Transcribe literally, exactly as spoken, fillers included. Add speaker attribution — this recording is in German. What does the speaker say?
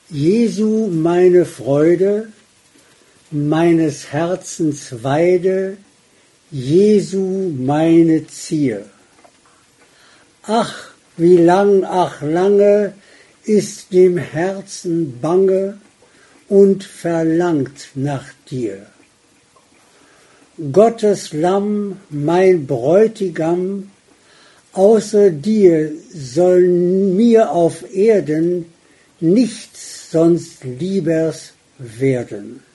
Speaker 1: Jesu meine Freude, meines Herzens Weide, Jesu meine Zier. Ach, wie lang, ach lange ist dem Herzen bange und verlangt nach dir. Gottes Lamm, mein Bräutigam, außer dir soll mir auf Erden nichts sonst liebers werden.